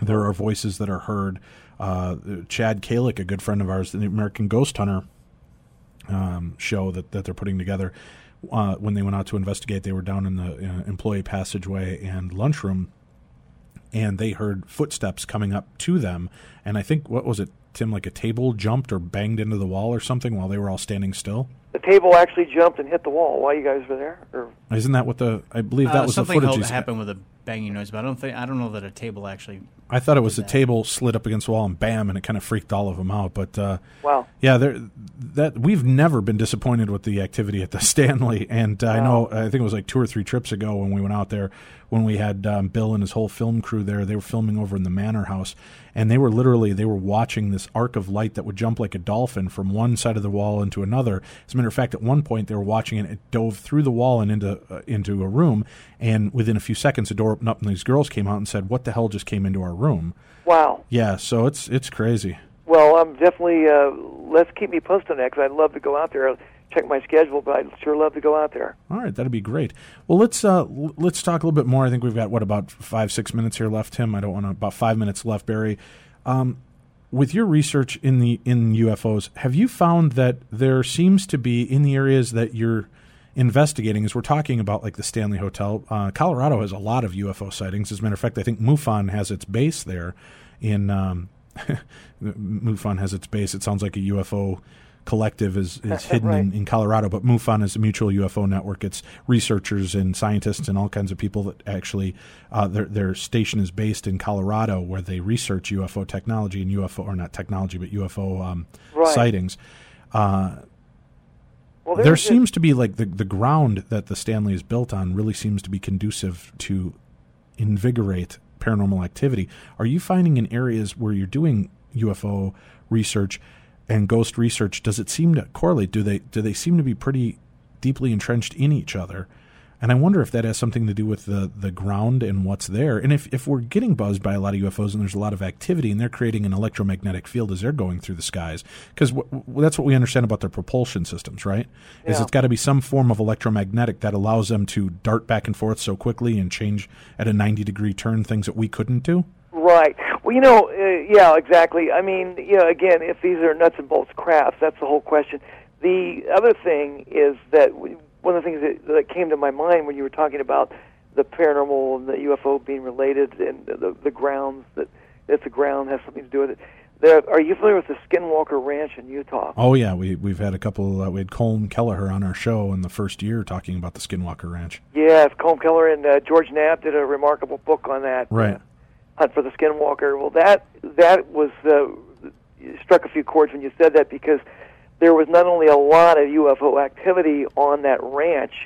There are voices that are heard. Uh, Chad Kalick, a good friend of ours, the American Ghost Hunter um, show that, that they're putting together, uh, when they went out to investigate, they were down in the uh, employee passageway and lunchroom, and they heard footsteps coming up to them. And I think, what was it, Tim, like a table jumped or banged into the wall or something while they were all standing still? The table actually jumped and hit the wall while you guys were there? Or? Isn't that what the, I believe that uh, was the footage. Something happened with a banging noise, but I don't think, I don't know that a table actually... I thought it was the table slid up against the wall and bam, and it kind of freaked all of them out. But uh, wow, yeah, there that we've never been disappointed with the activity at the Stanley. And uh, wow. I know, I think it was like two or three trips ago when we went out there, when we had um, Bill and his whole film crew there. They were filming over in the Manor House, and they were literally they were watching this arc of light that would jump like a dolphin from one side of the wall into another. As a matter of fact, at one point they were watching it; it dove through the wall and into uh, into a room. And within a few seconds, the door opened up, and these girls came out and said, "What the hell just came into our room?" Wow. Yeah, so it's it's crazy. Well, I'm definitely, uh, let's keep me posted on that, because I'd love to go out there. I'll check my schedule, but I'd sure love to go out there. All right, that'd be great. Well, let's uh, l- let's talk a little bit more. I think we've got, what, about five, six minutes here left, Tim? I don't want to, about five minutes left, Barry. Um, with your research in the in U F Os, have you found that there seems to be, in the areas that you're investigating, as we're talking about, like the Stanley Hotel, uh, Colorado has a lot of U F O sightings. As a matter of fact, I think MUFON has its base there. In um, MUFON has its base. It sounds like a U F O collective is, is hidden right. in, in Colorado, but MUFON is a mutual U F O network. It's researchers and scientists and all kinds of people that actually uh, their their station is based in Colorado, where they research U F O technology and U F O, or not technology, but U F O um, right. sightings. Uh, Well, there just, seems to be, like, the, the ground that the Stanley is built on really seems to be conducive to invigorate paranormal activity. Are you finding in areas where you're doing U F O research and ghost research, does it seem to correlate? Do they do they seem to be pretty deeply entrenched in each other? And I wonder if that has something to do with the, the ground and what's there. And if, if we're getting buzzed by a lot of U F Os and there's a lot of activity and they're creating an electromagnetic field as they're going through the skies, because w- w- that's what we understand about their propulsion systems, right? Yeah. Is it's got to be some form of electromagnetic that allows them to dart back and forth so quickly and change at a ninety-degree turn, things that we couldn't do? Right. Well, you know, uh, yeah, exactly. I mean, you know, again, if these are nuts and bolts crafts, that's the whole question. The other thing is that we, one of the things that, that came to my mind when you were talking about the paranormal and the U F O being related and the, the grounds, that if the ground has something to do with it. There, are you familiar with the Skinwalker Ranch in Utah? Oh, yeah. We, we've had a couple, uh, we had Colm Kelleher on our show in the first year talking about the Skinwalker Ranch. Yes, Colm Kelleher and uh, George Knapp did a remarkable book on that. Right. Uh, Hunt for the Skinwalker. Well, that, that was, uh, struck a few chords when you said that, because there was not only a lot of U F O activity on that ranch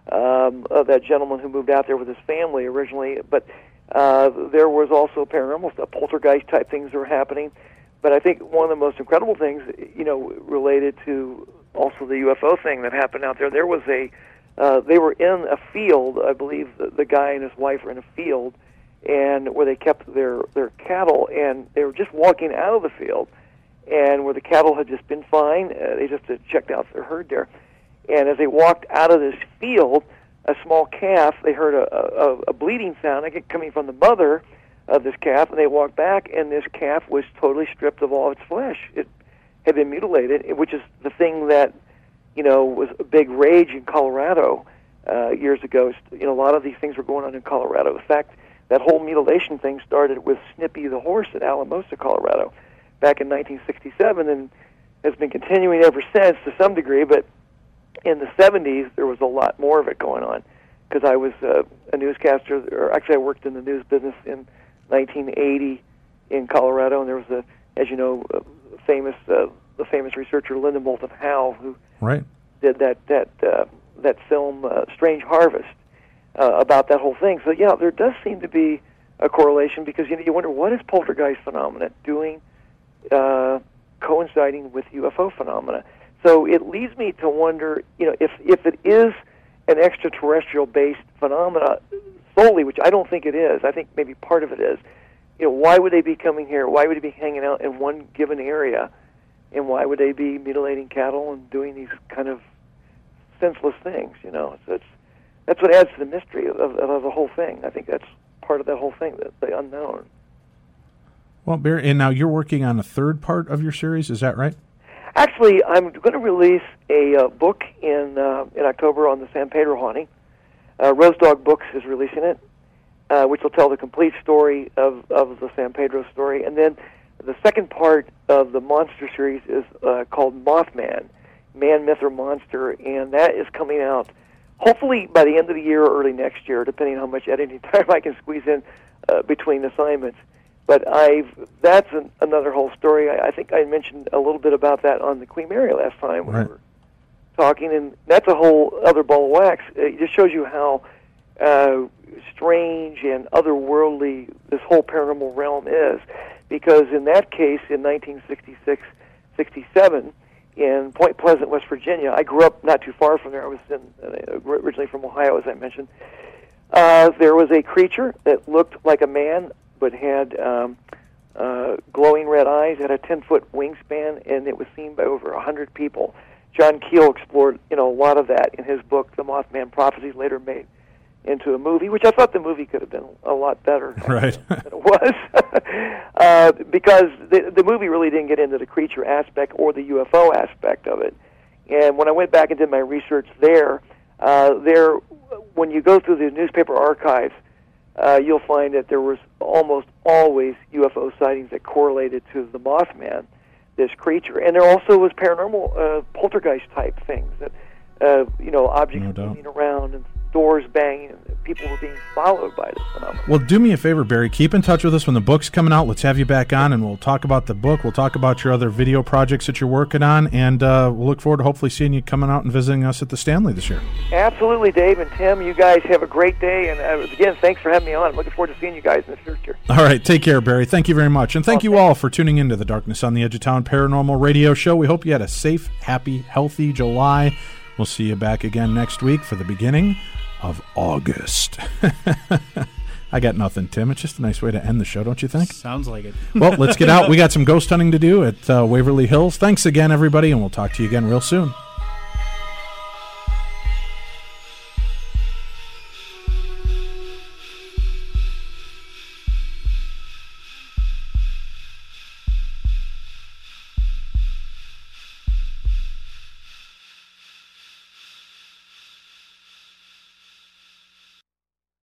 um, of that gentleman who moved out there with his family originally, but uh, there was also paranormal stuff, poltergeist type things that were happening. But I think one of the most incredible things, you know, related to also the U F O thing that happened out there, there was a, uh, they were in a field, I believe the, the guy and his wife were in a field, and where they kept their, their cattle, and they were just walking out of the field, and where the cattle had just been fine. Uh, they just had checked out their herd there. And as they walked out of this field, a small calf, they heard a, a, a bleeding sound I think, coming from the mother of this calf, and they walked back, and this calf was totally stripped of all its flesh. It had been mutilated, which is the thing that, you know, was a big rage in Colorado uh, years ago. You know, a lot of these things were going on in Colorado. In fact, that whole mutilation thing started with Snippy the horse at Alamosa, Colorado, back in nineteen sixty-seven, and has been continuing ever since to some degree. But in the seventies, there was a lot more of it going on, because I was uh, a newscaster, or actually I worked in the news business in nineteen eighty in Colorado, and there was a, as you know, a famous uh, the famous researcher Linda Moulton Howe, who right. did that that uh, that film uh, Strange Harvest uh, about that whole thing. So yeah, there does seem to be a correlation, because you know you wonder, what is poltergeist phenomena doing uh, coinciding with U F O phenomena. So it leads me to wonder, you know, if if it is an extraterrestrial based phenomena solely, which I don't think it is. I think maybe part of it is. You know, why would they be coming here? Why would they be hanging out in one given area? And why would they be mutilating cattle and doing these kind of senseless things? You know, so it's that's what adds to the mystery of, of, of the whole thing. I think that's part of that whole thing, the, the unknown. Well, Barry, and now you're working on a third part of your series, is that right? Actually, I'm going to release a uh, book in uh, in October on the San Pedro haunting. Uh, Rose Dog Books is releasing it, uh, which will tell the complete story of, of the San Pedro story. And then the second part of the monster series is uh, called Mothman, Man, Myth, or Monster, and that is coming out hopefully by the end of the year or early next year, depending on how much editing time I can squeeze in uh, between assignments. But I've that's an, another whole story. I, I think I mentioned a little bit about that on the Queen Mary last time when right. we were talking, and that's a whole other ball of wax. It just shows you how uh, strange and otherworldly this whole paranormal realm is. Because in that case, in nineteen sixty-six, sixty-seven, in Point Pleasant, West Virginia, I grew up not too far from there. I was in, uh, originally from Ohio, as I mentioned. Uh, there was a creature that looked like a man, but had um, uh, glowing red eyes, had a ten-foot wingspan, and it was seen by over one hundred people. John Keel explored, you know, a lot of that in his book, The Mothman Prophecies, later made into a movie, which I thought the movie could have been a lot better right. than it was, uh, because the, the movie really didn't get into the creature aspect or the U F O aspect of it. And when I went back and did my research there, uh, there, when you go through the newspaper archives, uh, you'll find that there was almost always U F O sightings that correlated to the Mothman, this creature. And there also was paranormal uh, poltergeist-type things, that uh, you know, objects No moving around and doors banging, and people were being followed by this phenomenon. Well, do me a favor, Barry. Keep in touch with us when the book's coming out. Let's have you back on, and we'll talk about the book. We'll talk about your other video projects that you're working on, and uh, we'll look forward to hopefully seeing you coming out and visiting us at the Stanley this year. Absolutely, Dave and Tim. You guys have a great day, and uh, again, thanks for having me on. I'm looking forward to seeing you guys in the future. All right, take care, Barry. Thank you very much, and thank oh, you thanks. all for tuning into the Darkness on the Edge of Town Paranormal Radio Show. We hope you had a safe, happy, healthy July. We'll see you back again next week for the beginning of August. I got nothing, Tim. It's just a nice way to end the show, don't you think? Sounds like it. Well, let's get out. We got some ghost hunting to do at uh, Waverly Hills. Thanks again, everybody, and we'll talk to you again real soon.